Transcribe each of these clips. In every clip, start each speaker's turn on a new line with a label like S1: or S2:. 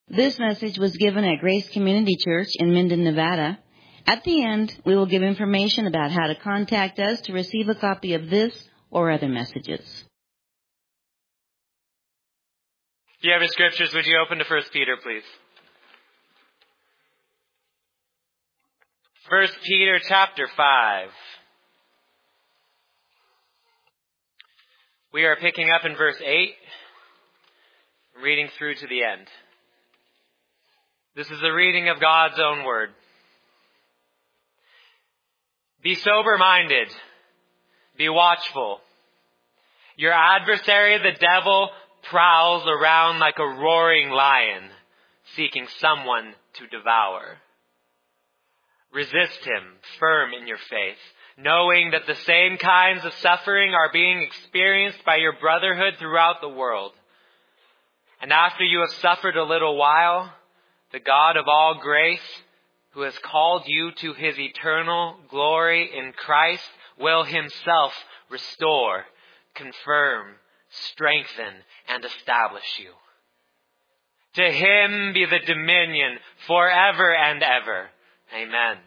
S1: This message was given at Grace Community Church in Minden, Nevada. At the end, we will give information about how to contact us to receive a copy of this or other messages.
S2: If you have your scriptures, would you open to 1 Peter, please? 1 Peter chapter 5. We are picking up in verse 8, reading through to the end. This is the reading of God's own word. Be sober-minded. Be watchful. Your adversary, the devil, prowls around like a roaring lion, seeking someone to devour. Resist him, firm in your faith, knowing that the same kinds of suffering are being experienced by your brotherhood throughout the world. And after you have suffered a little while, the God of all grace, who has called you to his eternal glory in Christ, will himself restore, confirm, strengthen, and establish you. To him be the dominion forever and ever. Amen.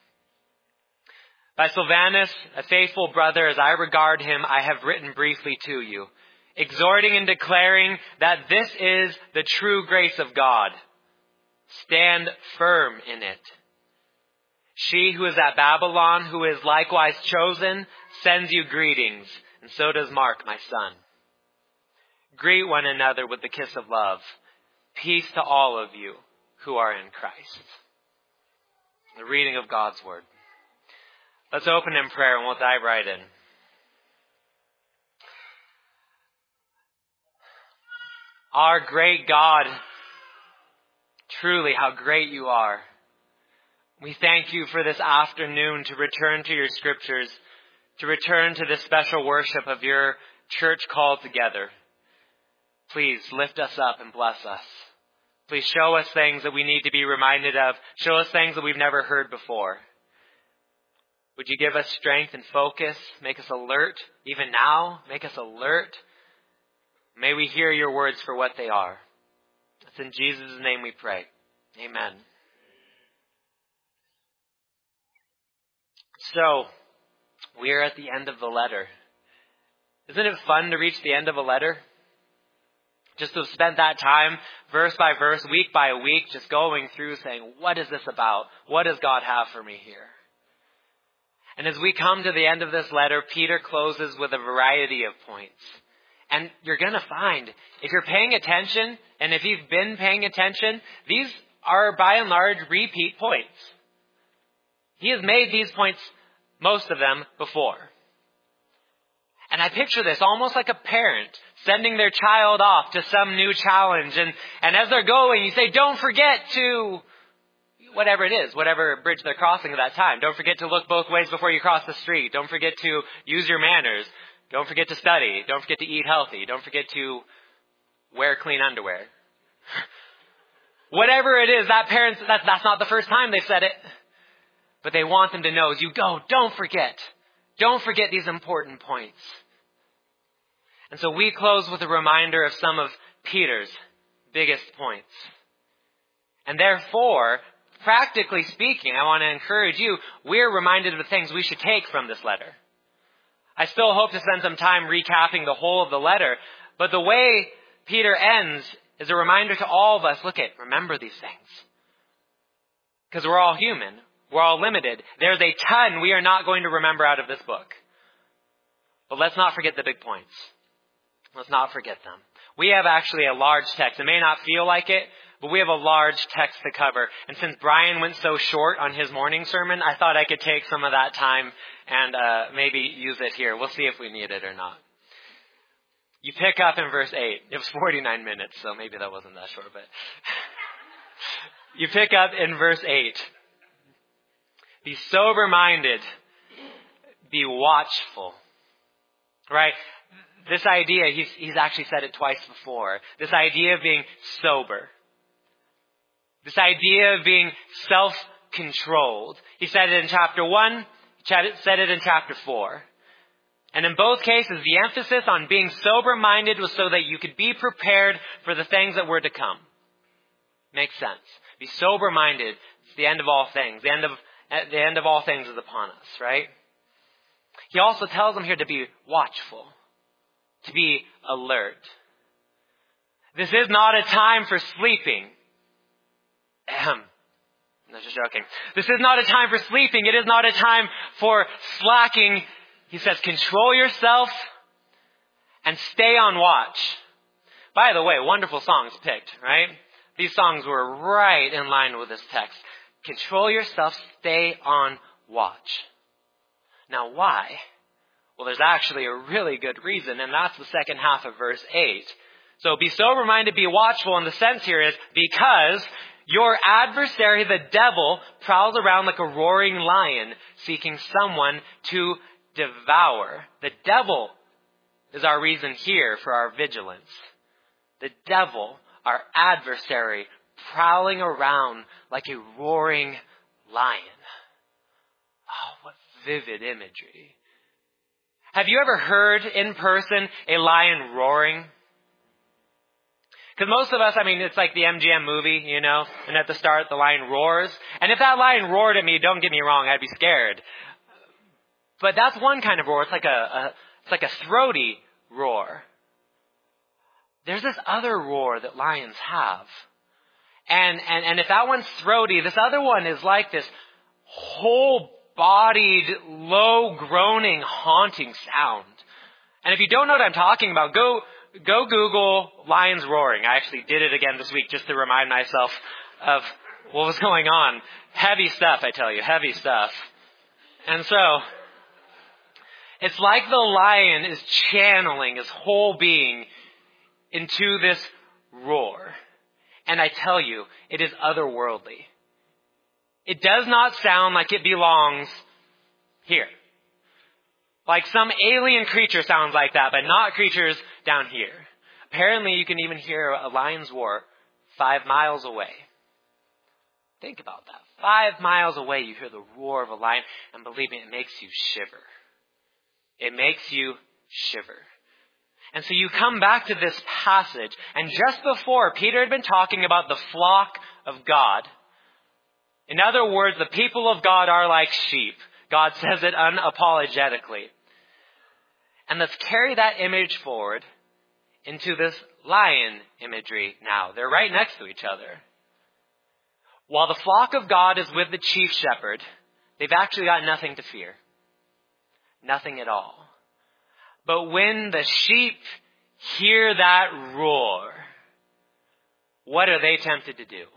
S2: By Silvanus, a faithful brother as I regard him, I have written briefly to you, exhorting and declaring that this is the true grace of God. Stand firm in it. She who is at Babylon, who is likewise chosen, sends you greetings, and so does Mark, my son. Greet one another with the kiss of love. Peace to all of you who are in Christ. The reading of God's word. Let's open in prayer and we'll dive right in. Our great God, truly how great you are. We thank you for this afternoon to return to your scriptures, to return to this special worship of your church called together. Please lift us up and bless us. Please show us things that we need to be reminded of. Show us things that we've never heard before. Would you give us strength and focus? Make us alert. Even now, make us alert. May we hear your words for what they are. It's in Jesus' name we pray. Amen. So, we are at the end of the letter. Isn't it fun to reach the end of a letter? Just to have spent that time, verse by verse, week by week, just going through saying, what is this about? What does God have for me here? And as we come to the end of this letter, Peter closes with a variety of points. And you're going to find, if you're paying attention, and if you've been paying attention, these are by and large repeat points. He has made these points, most of them, before. And I picture this almost like a parent sending their child off to some new challenge. And as they're going, you say, don't forget to, whatever it is, whatever bridge they're crossing at that time. Don't forget to look both ways before you cross the street. Don't forget to use your manners. Don't forget to study. Don't forget to eat healthy. Don't forget to wear clean underwear. Whatever it is, that's not the first time they've said it. But they want them to know as you go, don't forget. Don't forget these important points. And so we close with a reminder of some of Peter's biggest points. And therefore, practically speaking, I want to encourage you, we're reminded of the things we should take from this letter. I still hope to spend some time recapping the whole of the letter, but the way Peter ends is a reminder to all of us, remember these things. Because we're all human. We're all limited. There's a ton we are not going to remember out of this book. But let's not forget the big points. Let's not forget them. We have actually a large text. It may not feel like it, but we have a large text to cover. And since Brian went so short on his morning sermon, I thought I could take some of that time and maybe use it here. We'll see if we need it or not. You pick up in verse 8. It was 49 minutes, so maybe that wasn't that short, but you pick up in verse 8. Be sober-minded. Be watchful. Right? This idea, he's actually said it twice before. This idea of being sober. This idea of being self-controlled. He said it in chapter 1. He said it in chapter 4. And in both cases, the emphasis on being sober-minded was so that you could be prepared for the things that were to come. Makes sense. Be sober-minded. It's the end of all things. The end of all things is upon us, right? He also tells them here to be watchful, to be alert. This is not a time for sleeping. No, just joking. This is not a time for sleeping. It is not a time for slacking. He says, control yourself and stay on watch. By the way, wonderful songs picked, right? These songs were right in line with this text. Control yourself, stay on watch. Now why? Well, there's actually a really good reason, and that's the second half of verse 8. So be sober-minded, be watchful, and the sense here is because your adversary, the devil, prowls around like a roaring lion, seeking someone to devour. The devil is our reason here for our vigilance. The devil, our adversary, prowling around like a roaring lion. Oh, what vivid imagery. Have you ever heard in person a lion roaring? Because most of us, it's like the MGM movie, and at the start the lion roars. And if that lion roared at me, don't get me wrong, I'd be scared. But that's one kind of roar. It's like a throaty roar. There's this other roar that lions have. And if that one's throaty, this other one is like this whole-bodied, low groaning, haunting sound. And if you don't know what I'm talking about, go Google lions roaring. I actually did it again this week just to remind myself of what was going on. Heavy stuff, I tell you, heavy stuff. And so, it's like the lion is channeling his whole being into this roar. And I tell you, it is otherworldly. It does not sound like it belongs here. Like some alien creature sounds like that, but not creatures down here. Apparently, you can even hear a lion's roar 5 miles away. Think about that. 5 miles away, you hear the roar of a lion, and believe me, it makes you shiver. It makes you shiver. And so you come back to this passage, and just before, Peter had been talking about the flock of God. In other words, the people of God are like sheep. God says it unapologetically. And let's carry that image forward into this lion imagery now. They're right next to each other. While the flock of God is with the chief shepherd, they've actually got nothing to fear. Nothing at all. But when the sheep hear that roar, what are they tempted to do?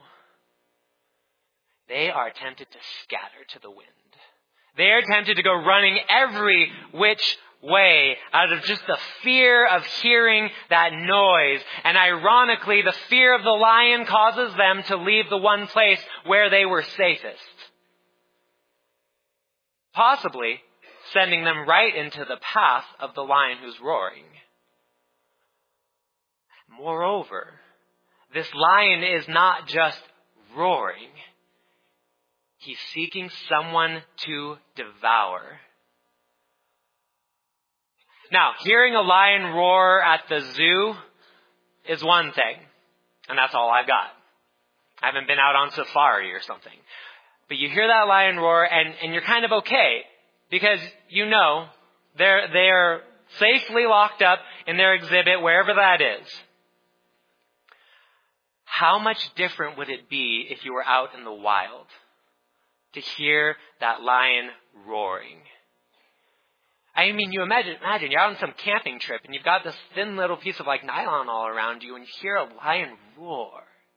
S2: They are tempted to scatter to the wind. They are tempted to go running every which way out of just the fear of hearing that noise. And ironically, the fear of the lion causes them to leave the one place where they were safest. Possibly sending them right into the path of the lion who's roaring. Moreover, this lion is not just roaring. He's seeking someone to devour. Now, hearing a lion roar at the zoo is one thing, and that's all I've got. I haven't been out on safari or something. But you hear that lion roar, and you're kind of okay, because you know they're safely locked up in their exhibit, wherever that is. How much different would it be if you were out in the wild to hear that lion roaring? I mean, you imagine you're out on some camping trip and you've got this thin little piece of nylon all around you and you hear a lion roar.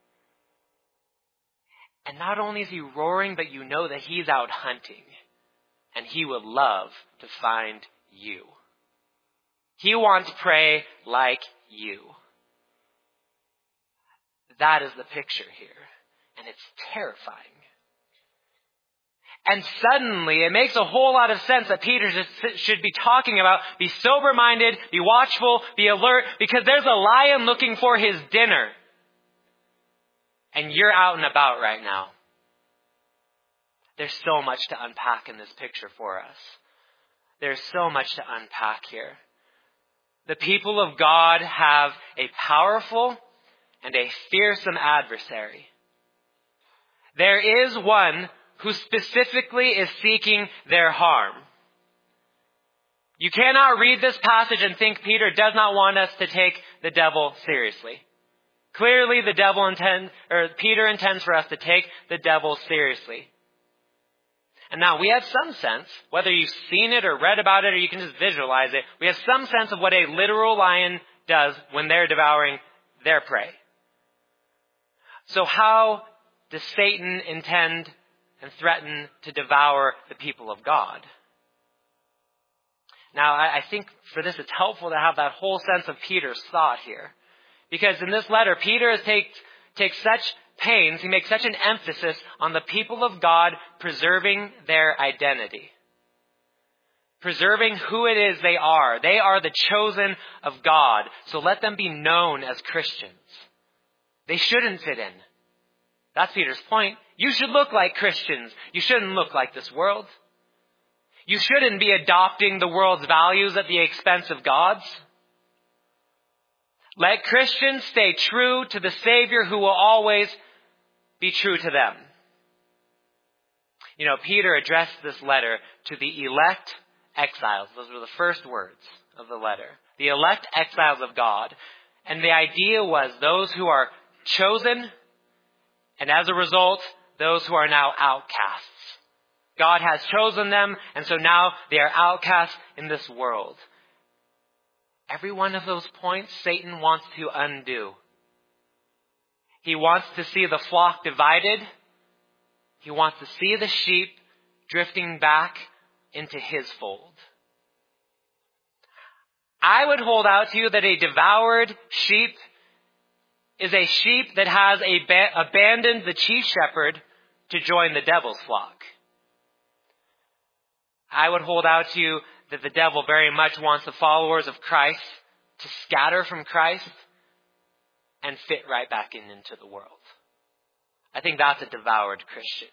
S2: And not only is he roaring, but you know that he's out hunting and he would love to find you. He wants prey like you. That is the picture here, and it's terrifying. And suddenly, it makes a whole lot of sense that Peter should be talking about, be sober-minded, be watchful, be alert, because there's a lion looking for his dinner. And you're out and about right now. There's so much to unpack in this picture for us. There's so much to unpack here. The people of God have a powerful and a fearsome adversary. There is one who specifically is seeking their harm. You cannot read this passage and think Peter does not want us to take the devil seriously. Clearly, Peter intends for us to take the devil seriously. And now we have some sense, whether you've seen it or read about it or you can just visualize it, we have some sense of what a literal lion does when they're devouring their prey. So how does Satan intend and threaten to devour the people of God? Now, I think for this it's helpful to have that whole sense of Peter's thought here. Because in this letter, Peter takes such pains, he makes such an emphasis on the people of God preserving their identity. Preserving who it is they are. They are the chosen of God. So let them be known as Christians. They shouldn't fit in. That's Peter's point. You should look like Christians. You shouldn't look like this world. You shouldn't be adopting the world's values at the expense of God's. Let Christians stay true to the Savior who will always be true to them. You know, Peter addressed this letter to the elect exiles. Those were the first words of the letter. The elect exiles of God. And the idea was those who are chosen, and as a result, those who are now outcasts. God has chosen them, and so now they are outcasts in this world. Every one of those points Satan wants to undo. He wants to see the flock divided. He wants to see the sheep drifting back into his fold. I would hold out to you that a devoured sheep is a sheep that has abandoned the chief shepherd to join the devil's flock. I would hold out to you that the devil very much wants the followers of Christ to scatter from Christ and fit right back into the world. I think that's a devoured Christian.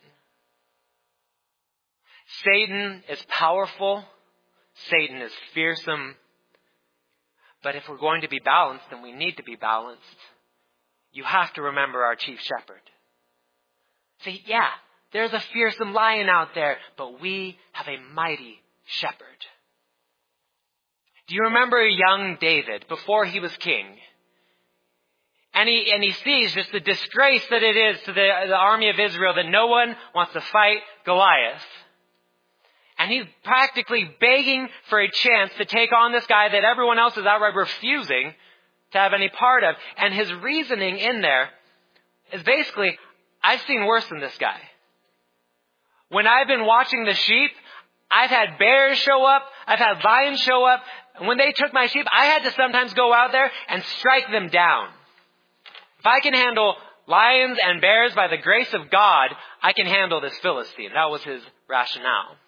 S2: Satan is powerful. Satan is fearsome. But if we're going to be balanced, and we need to be balanced, you have to remember our chief shepherd. See, yeah, there's a fearsome lion out there, but we have a mighty shepherd. Do you remember young David before he was king? And he sees just the disgrace that it is to the army of Israel that no one wants to fight Goliath. And he's practically begging for a chance to take on this guy that everyone else is outright refusing to have any part of. And his reasoning in there is basically, I've seen worse than this guy. When I've been watching the sheep, I've had bears show up, I've had lions show up. And when they took my sheep, I had to sometimes go out there and strike them down. If I can handle lions and bears by the grace of God, I can handle this Philistine. That was his rationale.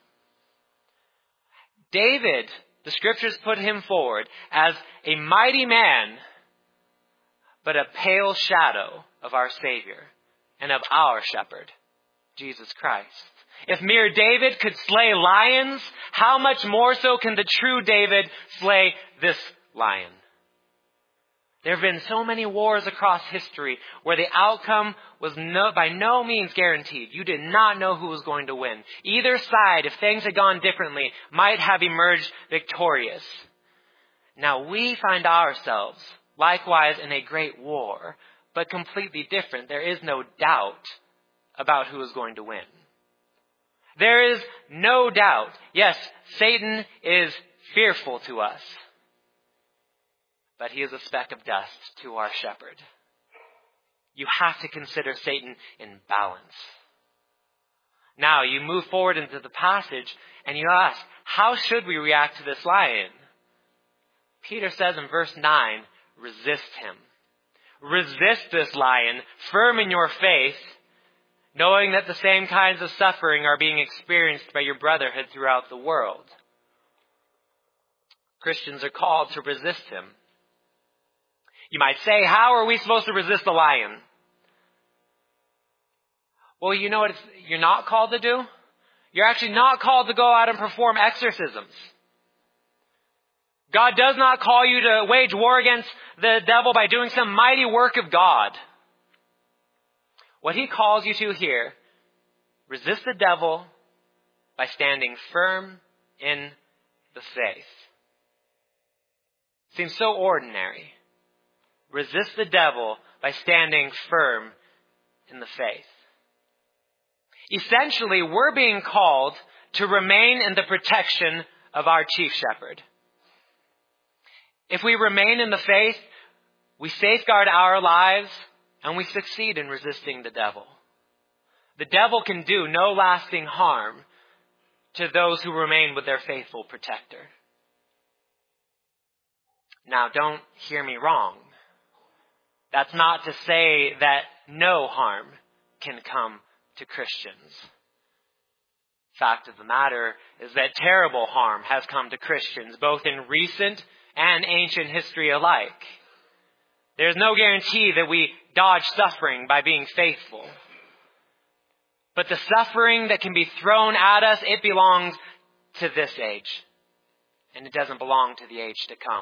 S2: David, the scriptures put him forward as a mighty man, but a pale shadow of our Savior and of our shepherd, Jesus Christ. If mere David could slay lions, how much more so can the true David slay this lion? There have been so many wars across history where the outcome was by no means guaranteed. You did not know who was going to win. Either side, if things had gone differently, might have emerged victorious. Now we find ourselves likewise in a great war, but completely different. There is no doubt about who is going to win. There is no doubt. Yes, Satan is fearful to us, but he is a speck of dust to our shepherd. You have to consider Satan in balance. Now, you move forward into the passage and you ask, how should we react to this lion? Peter says in verse 9, resist him. Resist this lion, firm in your faith, knowing that the same kinds of suffering are being experienced by your brotherhood throughout the world. Christians are called to resist him. You might say, how are we supposed to resist the lion? Well, you know what you're not called to do? You're actually not called to go out and perform exorcisms. God does not call you to wage war against the devil by doing some mighty work of God. What he calls you to here Resist the devil by standing firm in the faith. Seems so ordinary. Resist the devil by standing firm in the faith. Essentially, we're being called to remain in the protection of our chief shepherd. If we remain in the faith, we safeguard our lives and we succeed in resisting the devil. The devil can do no lasting harm to those who remain with their faithful protector. Now, don't hear me wrong. That's not to say that no harm can come to Christians. Fact of the matter is that terrible harm has come to Christians, both in recent and ancient history alike. There's no guarantee that we dodge suffering by being faithful. But the suffering that can be thrown at us, it belongs to this age. And it doesn't belong to the age to come.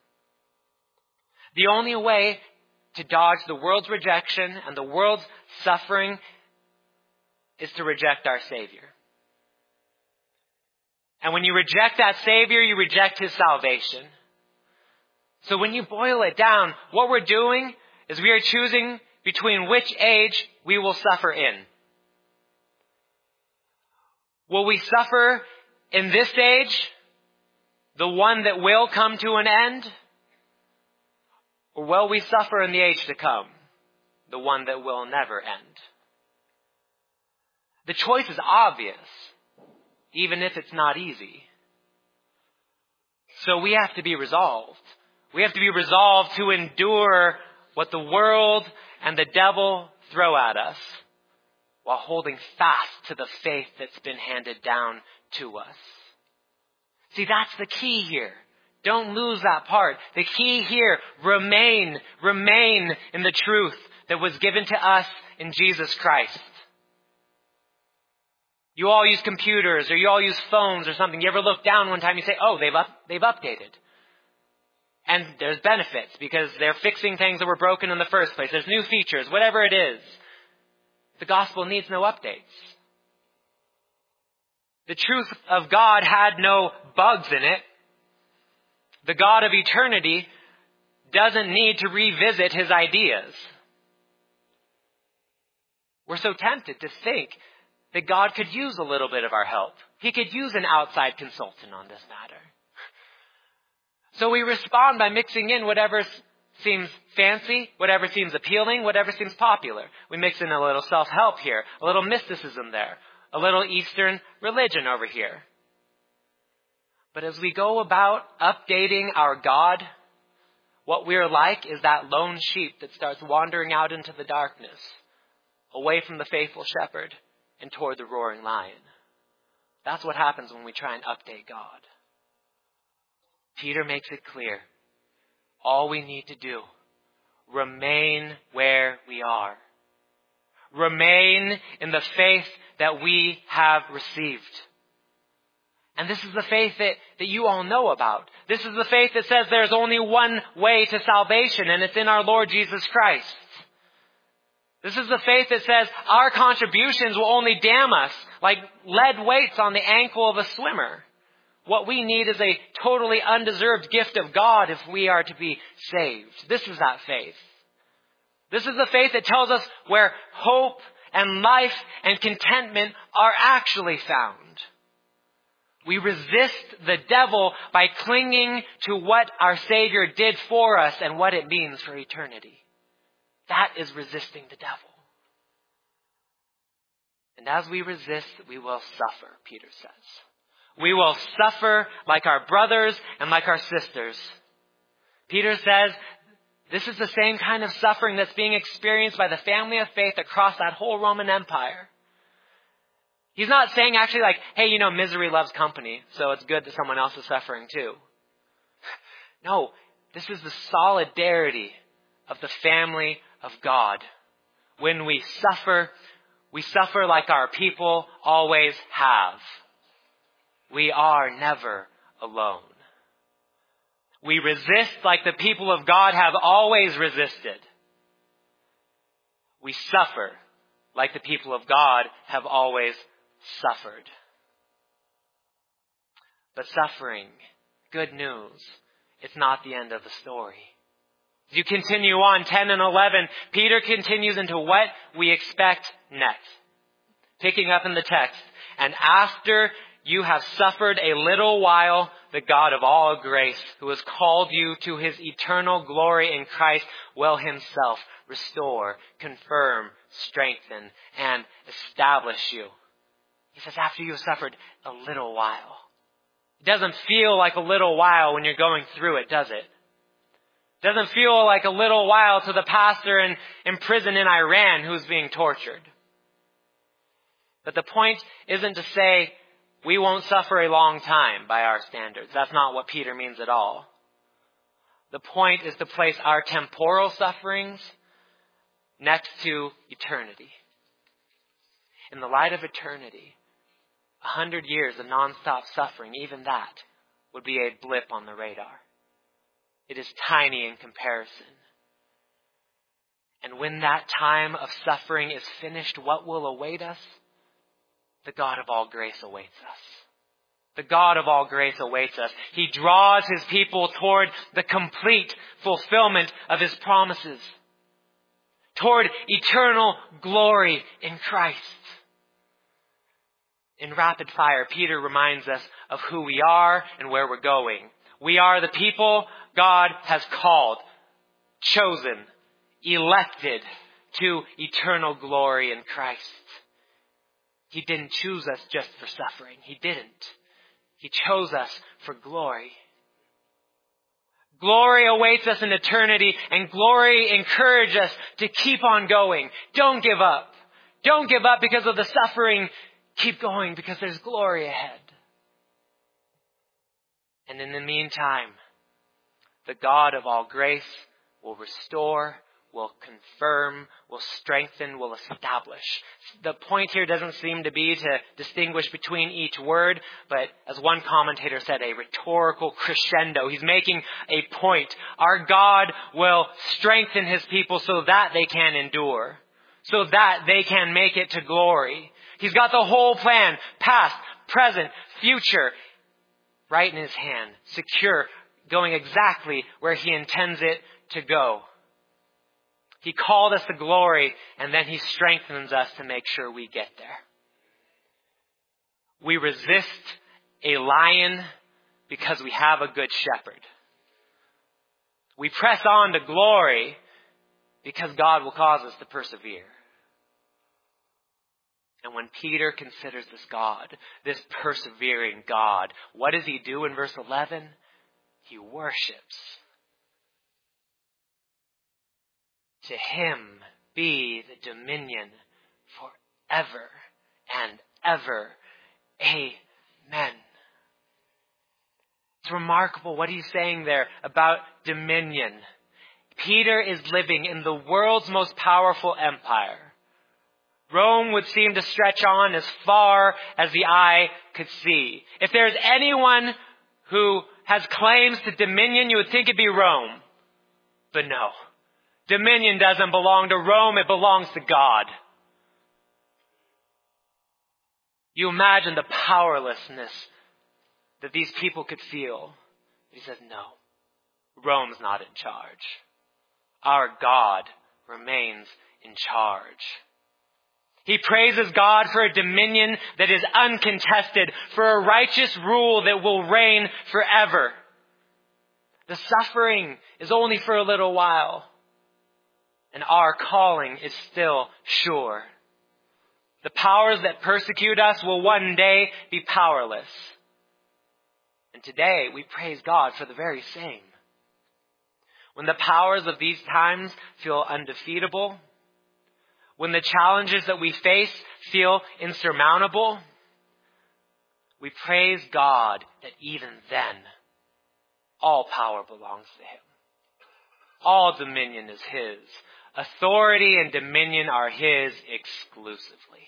S2: The only way to dodge the world's rejection and the world's suffering is to reject our Savior. And when you reject that Savior, you reject His salvation. So when you boil it down, what we're doing is we are choosing between which age we will suffer in. Will we suffer in this age, the one that will come to an end? Or will we suffer in the age to come, the one that will never end? The choice is obvious, even if it's not easy. So we have to be resolved. We have to be resolved to endure what the world and the devil throw at us, while holding fast to the faith that's been handed down to us. See, that's the key here. Don't lose that part. The key here, remain in the truth that was given to us in Jesus Christ. You all use computers or you all use phones or something. You ever look down one time and you say, oh, they've updated. And there's benefits because they're fixing things that were broken in the first place. There's new features, whatever it is. The gospel needs no updates. The truth of God had no bugs in it. The God of eternity doesn't need to revisit His ideas. We're so tempted to think that God could use a little bit of our help. He could use an outside consultant on this matter. So we respond by mixing in whatever seems fancy, whatever seems appealing, whatever seems popular. We mix in a little self-help here, a little mysticism there, a little Eastern religion over here. But as we go about updating our God, what we're like is that lone sheep that starts wandering out into the darkness, away from the faithful shepherd and toward the roaring lion. That's what happens when we try and update God. Peter makes it clear. All we need to do, remain where we are. Remain in the faith that we have received. And this is the faith that you all know about. This is the faith that says there's only one way to salvation, and it's in our Lord Jesus Christ. This is the faith that says our contributions will only damn us like lead weights on the ankle of a swimmer. What we need is a totally undeserved gift of God if we are to be saved. This is that faith. This is the faith that tells us where hope and life and contentment are actually found. We resist the devil by clinging to what our Savior did for us and what it means for eternity. That is resisting the devil. And as we resist, we will suffer, Peter says. We will suffer like our brothers and like our sisters. Peter says this is the same kind of suffering that's being experienced by the family of faith across that whole Roman Empire. He's not saying actually like, hey, misery loves company, so it's good that someone else is suffering too. No, this is the solidarity of the family of God. When we suffer like our people always have. We are never alone. We resist like the people of God have always resisted. We suffer like the people of God, have always suffered. But suffering, good news, it's not the end of the story. As you continue on, 10 and 11, Peter continues into what we expect next. Picking up in the text, and after you have suffered a little while, the God of all grace, who has called you to his eternal glory in Christ, will himself restore, confirm, strengthen, and establish you. He says, after you have suffered a little while. It doesn't feel like a little while when you're going through it, does it? It doesn't feel like a little while to the pastor in prison in Iran who's being tortured. But the point isn't to say we won't suffer a long time by our standards. That's not what Peter means at all. The point is to place our temporal sufferings next to eternity. In the light of eternity, 100 years of nonstop suffering, even that would be a blip on the radar. It is tiny in comparison. And when that time of suffering is finished, what will await us? The God of all grace awaits us. The God of all grace awaits us. He draws his people toward the complete fulfillment of his promises, toward eternal glory in Christ. In rapid fire, Peter reminds us of who we are and where we're going. We are the people God has called, chosen, elected to eternal glory in Christ. He didn't choose us just for suffering. He didn't. He chose us for glory. Glory awaits us in eternity, and glory encourages us to keep on going. Don't give up. Don't give up because of the suffering. Keep going because there's glory ahead. And in the meantime, the God of all grace will restore, will confirm, will strengthen, will establish. The point here doesn't seem to be to distinguish between each word, but as one commentator said, a rhetorical crescendo. He's making a point. Our God will strengthen his people so that they can endure, so that they can make it to glory. He's got the whole plan, past, present, future, right in his hand, secure, going exactly where he intends it to go. He called us to glory, and then he strengthens us to make sure we get there. We resist a lion because we have a good shepherd. We press on to glory because God will cause us to persevere. And when Peter considers this God, this persevering God, what does he do in verse 11? He worships. To him be the dominion forever and ever. Amen. It's remarkable what he's saying there about dominion. Peter is living in the world's most powerful empire. Rome would seem to stretch on as far as the eye could see. If there's anyone who has claims to dominion, you would think it'd be Rome. But no. Dominion doesn't belong to Rome, it belongs to God. You imagine the powerlessness that these people could feel. He says, no, Rome's not in charge. Our God remains in charge. He praises God for a dominion that is uncontested, for a righteous rule that will reign forever. The suffering is only for a little while, and our calling is still sure. The powers that persecute us will one day be powerless. And today we praise God for the very same. When the powers of these times feel undefeatable, when the challenges that we face feel insurmountable, we praise God that even then, all power belongs to him. All dominion is his. Authority and dominion are his exclusively.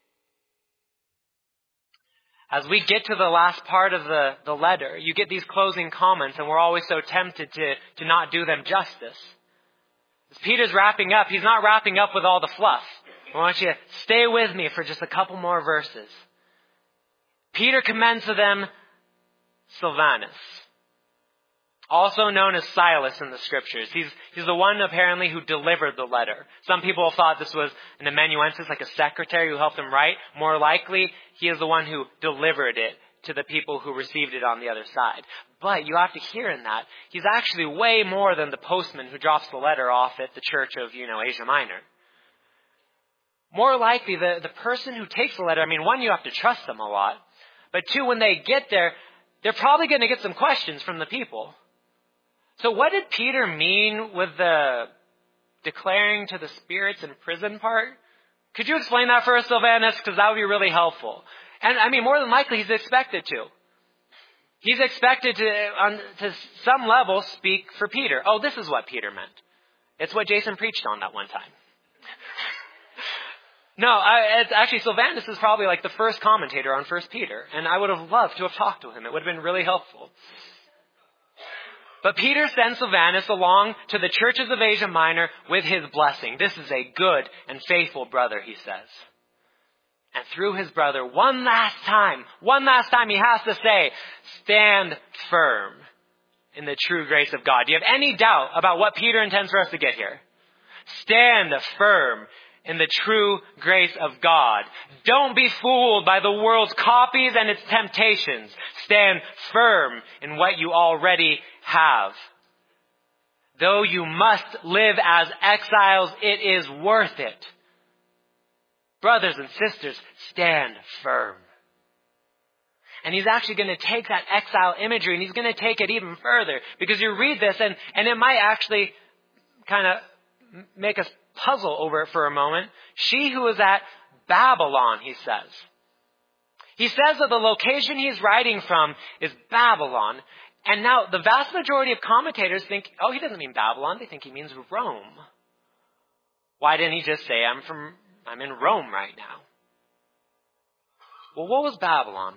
S2: As we get to the last part of the letter, you get these closing comments, and we're always so tempted to not do them justice. As Peter's wrapping up, he's not wrapping up with all the fluff. I want you to stay with me for just a couple more verses. Peter commends to them Silvanus, also known as Silas in the scriptures. He's the one apparently who delivered the letter. Some people thought this was an amanuensis, like a secretary who helped him write. More likely, he is the one who delivered it to the people who received it on the other side. But you have to hear in that, he's actually way more than the postman who drops the letter off at the church of, Asia Minor. More likely, the person who takes the letter, one, you have to trust them a lot. But two, when they get there, they're probably going to get some questions from the people. So what did Peter mean with the declaring to the spirits in prison part? Could you explain that for us, Silvanus? Because that would be really helpful. And more than likely, he's expected to. He's expected to some level, speak for Peter. Oh, this is what Peter meant. It's what Jason preached on that one time. No, it's actually, Silvanus is probably like the first commentator on 1 Peter. And I would have loved to have talked to him. It would have been really helpful. But Peter sends Silvanus along to the churches of Asia Minor with his blessing. This is a good and faithful brother, he says. And through his brother, one last time, he has to say, stand firm in the true grace of God. Do you have any doubt about what Peter intends for us to get here? Stand firm in the true grace of God. Don't be fooled by the world's copies and its temptations. Stand firm in what you already have. Though you must live as exiles, it is worth it. Brothers and sisters, stand firm. And he's actually going to take that exile imagery and he's going to take it even further. Because you read this and it might actually kind of make us puzzle over it for a moment. She who is at Babylon, he says. He says that the location he's writing from is Babylon. And now the vast majority of commentators think, oh, he doesn't mean Babylon. They think he means Rome. Why didn't he just say, I'm in Rome right now? Well, what was Babylon?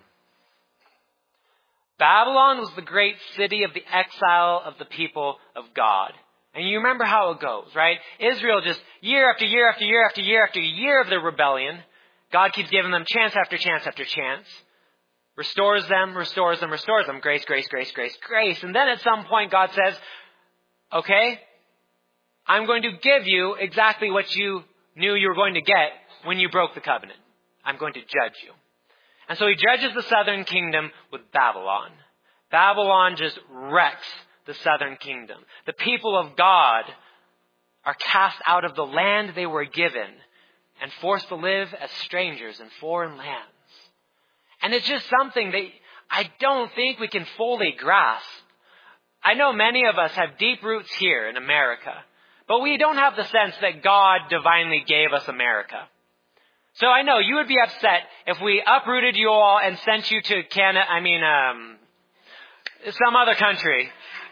S2: Babylon was the great city of the exile of the people of God. And you remember how it goes, right? Israel just year after year after year after year after year of their rebellion, God keeps giving them chance after chance after chance. Restores them. Grace, grace, grace, grace, grace. And then at some point God says, okay, I'm going to give you exactly what you knew you were going to get when you broke the covenant. I'm going to judge you. And so he judges the southern kingdom with Babylon. Babylon just wrecks the southern kingdom. The people of God are cast out of the land they were given and forced to live as strangers in foreign lands. And it's just something that I don't think we can fully grasp. I know many of us have deep roots here in America, but we don't have the sense that God divinely gave us America. So I know you would be upset if we uprooted you all and sent you to some other country.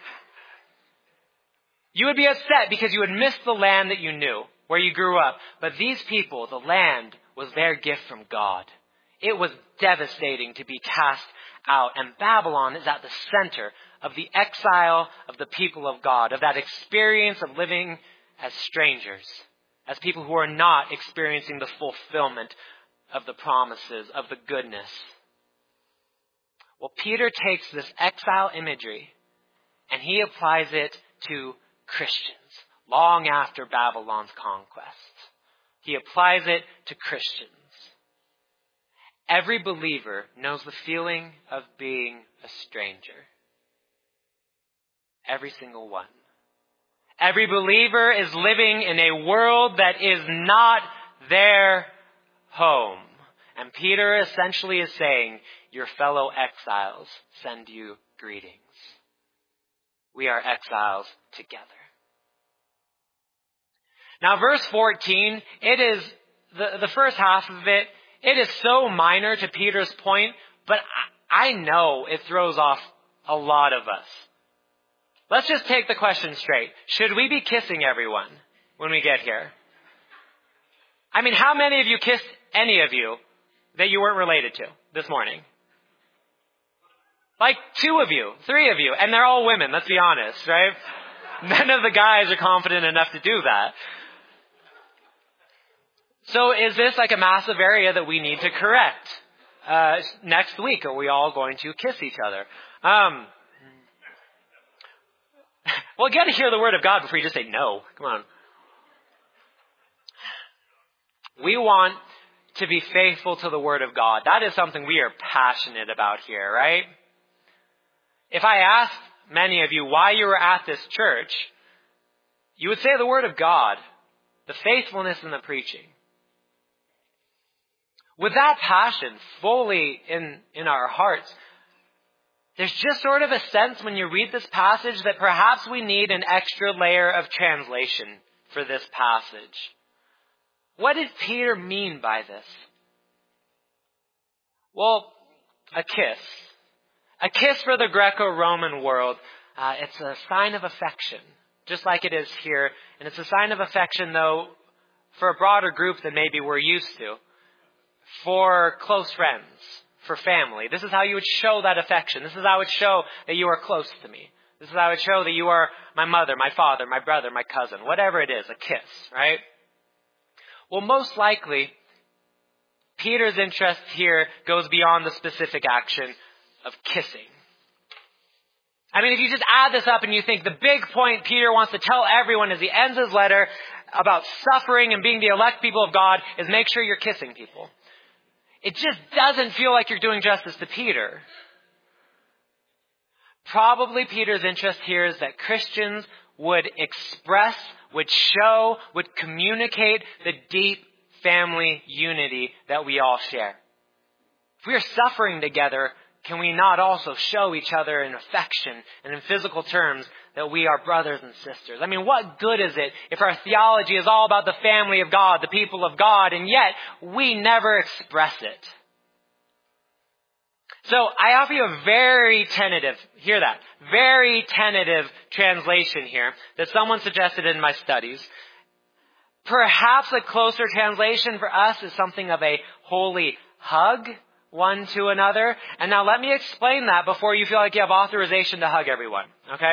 S2: You would be upset because you would miss the land that you knew, where you grew up. But these people, the land was their gift from God. It was devastating to be cast out. And Babylon is at the center of the exile of the people of God, of that experience of living as strangers, as people who are not experiencing the fulfillment of the promises, of the goodness. Well, Peter takes this exile imagery and he applies it to Christians long after Babylon's conquest. He applies it to Christians. Every believer knows the feeling of being a stranger. Every single one. Every believer is living in a world that is not their home. And Peter essentially is saying, your fellow exiles send you greetings. We are exiles together. Now verse 14, it is the first half of it. It is so minor to Peter's point, but I know it throws off a lot of us. Let's just take the question straight. Should we be kissing everyone when we get here? How many of you kissed any of you that you weren't related to this morning? Like 2 of you, 3 of you, and they're all women, let's be honest, right? None of the guys are confident enough to do that. So is this like a massive area that we need to correct? Next week, are we all going to kiss each other? Well, you got to hear the word of God before you just say no. Come on. We want to be faithful to the word of God. That is something we are passionate about here, right? If I asked many of you why you were at this church, you would say the word of God, the faithfulness in the preaching. With that passion fully in our hearts, there's just sort of a sense when you read this passage that perhaps we need an extra layer of translation for this passage. What did Peter mean by this? Well, a kiss. A kiss for the Greco-Roman world, it's a sign of affection, just like it is here. And it's a sign of affection, though, for a broader group than maybe we're used to. For close friends, for family. This is how you would show that affection. This is how it would show that you are close to me. This is how it would show that you are my mother, my father, my brother, my cousin, whatever it is, a kiss, right? Well, most likely, Peter's interest here goes beyond the specific action of kissing. I mean, if you just add this up and you think the big point Peter wants to tell everyone as he ends his letter about suffering and being the elect people of God is make sure you're kissing people. It just doesn't feel like you're doing justice to Peter. Probably Peter's interest here is that Christians would express, would show, would communicate the deep family unity that we all share. If we are suffering together, can we not also show each other in affection and in physical terms that we are brothers and sisters? I mean, what good is it if our theology is all about the family of God, the people of God, and yet we never express it? So I offer you a very tentative, hear that, very tentative translation here that someone suggested in my studies. Perhaps a closer translation for us is something of a holy hug one to another. And now let me explain that before you feel like you have authorization to hug everyone, okay?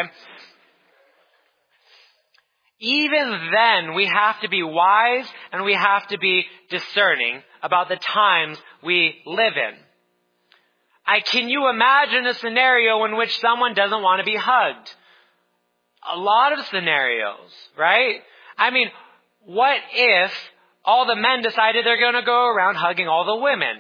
S2: Even then, we have to be wise and we have to be discerning about the times we live in. Can you imagine a scenario in which someone doesn't want to be hugged? A lot of scenarios, right? I mean, what if all the men decided they're going to go around hugging all the women?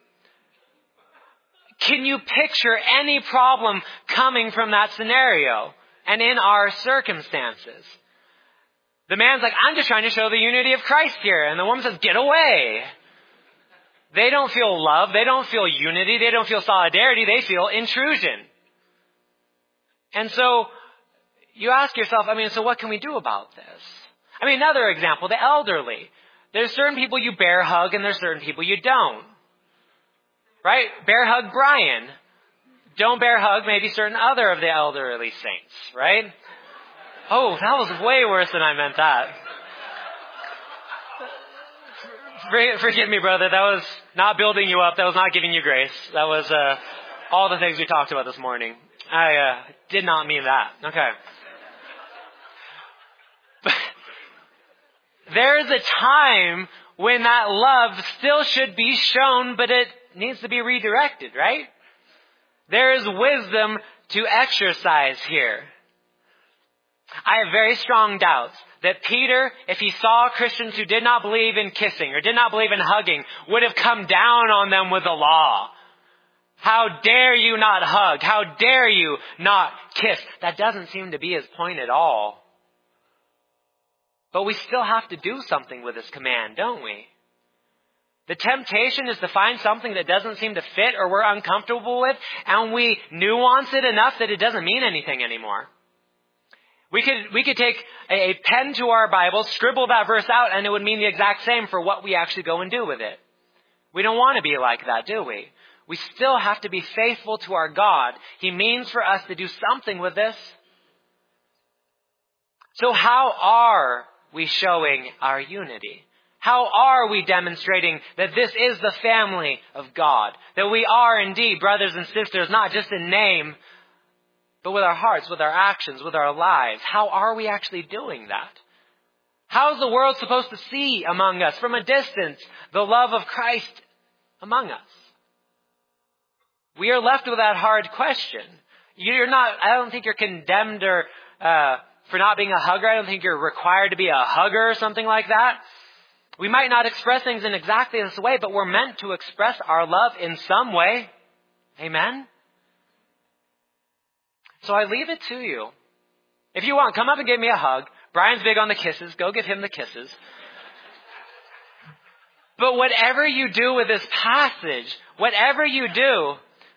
S2: Can you picture any problem coming from that scenario and in our circumstances? The man's like, I'm just trying to show the unity of Christ here. And the woman says, get away. They don't feel love. They don't feel unity. They don't feel solidarity. They feel intrusion. And so you ask yourself, so what can we do about this? Another example, the elderly. There's certain people you bear hug and there's certain people you don't. Right? Bear hug Brian. Don't bear hug maybe certain other of the elderly saints. Right? Oh, that was way worse than I meant that. Forgive me, brother. That was not building you up. That was not giving you grace. That was all the things we talked about this morning. I did not mean that. Okay. But there's a time when that love still should be shown, but it needs to be redirected, right? There is wisdom to exercise here. I have very strong doubts that Peter, if he saw Christians who did not believe in kissing or did not believe in hugging, would have come down on them with the law. How dare you not hug? How dare you not kiss? That doesn't seem to be his point at all. But we still have to do something with this command, don't we? The temptation is to find something that doesn't seem to fit or we're uncomfortable with, and we nuance it enough that it doesn't mean anything anymore. We could take a pen to our Bible, scribble that verse out, and it would mean the exact same for what we actually go and do with it. We don't want to be like that, do we? We still have to be faithful to our God. He means for us to do something with this. So how are we showing our unity? How are we demonstrating that this is the family of God? That we are indeed brothers and sisters, not just in name, but with our hearts, with our actions, with our lives. How are we actually doing that? How is the world supposed to see among us from a distance the love of Christ among us? We are left with that hard question. I don't think you're condemned for not being a hugger. I don't think you're required to be a hugger or something like that. We might not express things in exactly this way, but we're meant to express our love in some way. Amen? So I leave it to you. If you want, come up and give me a hug. Brian's big on the kisses. Go give him the kisses. But whatever you do with this passage, whatever you do,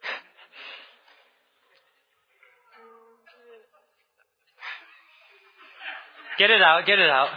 S2: get it out, get it out.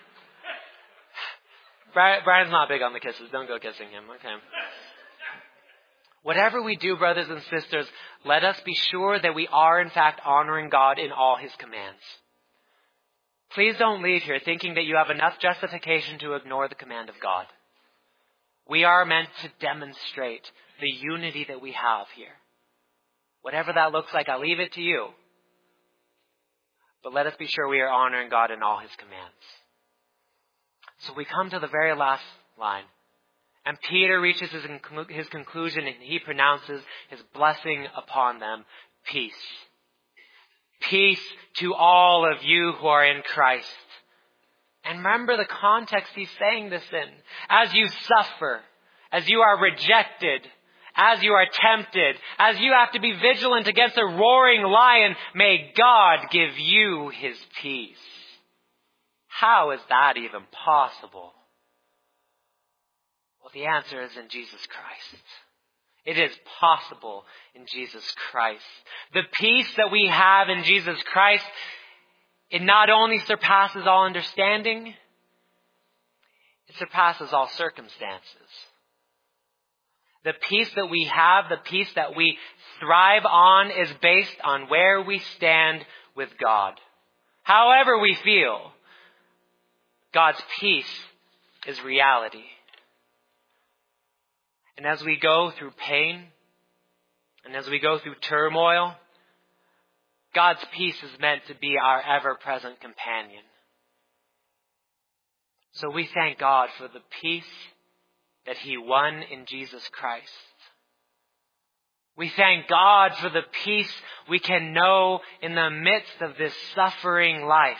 S2: Brian's not big on the kisses. Don't go kissing him. Okay. Whatever we do, brothers and sisters, let us be sure that we are in fact honoring God in all His commands. Please don't leave here thinking that you have enough justification to ignore the command of God. We are meant to demonstrate the unity that we have here. Whatever that looks like, I'll leave it to you. But let us be sure we are honoring God in all His commands. So we come to the very last line. And Peter reaches his conclusion and he pronounces his blessing upon them. Peace. Peace to all of you who are in Christ. And remember the context he's saying this in. As you suffer, as you are rejected, as you are tempted, as you have to be vigilant against a roaring lion, may God give you His peace. How is that even possible? Well, the answer is in Jesus Christ. It is possible in Jesus Christ. The peace that we have in Jesus Christ, it not only surpasses all understanding, it surpasses all circumstances. The peace that we have, the peace that we thrive on, is based on where we stand with God. However we feel, God's peace is reality. And as we go through pain, and as we go through turmoil, God's peace is meant to be our ever-present companion. So we thank God for the peace that He won in Jesus Christ. We thank God for the peace we can know in the midst of this suffering life.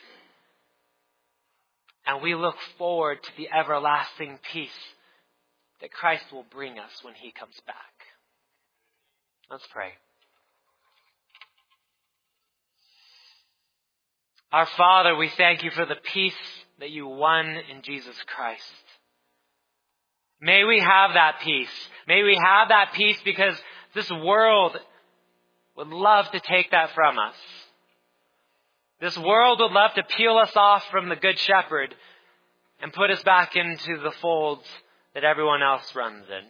S2: And we look forward to the everlasting peace that Christ will bring us when He comes back. Let's pray. Our Father, we thank You for the peace that You won in Jesus Christ. May we have that peace. May we have that peace because this world would love to take that from us. This world would love to peel us off from the Good Shepherd and put us back into the folds that everyone else runs in.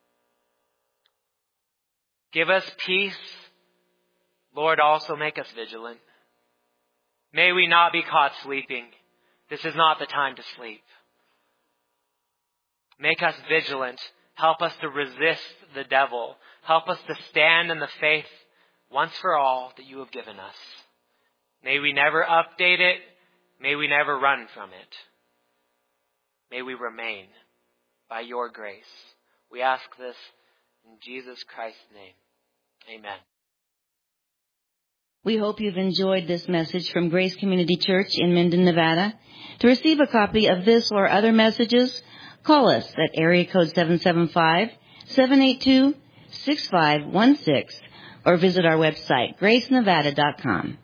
S2: Give us peace. Lord, also make us vigilant. May we not be caught sleeping. This is not the time to sleep. Make us vigilant. Help us to resist the devil. Help us to stand in the faith once for all that You have given us. May we never update it. May we never run from it. May we remain by Your grace. We ask this in Jesus Christ's name. Amen.
S1: We hope you've enjoyed this message from Grace Community Church in Minden, Nevada. To receive a copy of this or other messages, call us at area code 775-782-6516 or visit our website, gracenevada.com.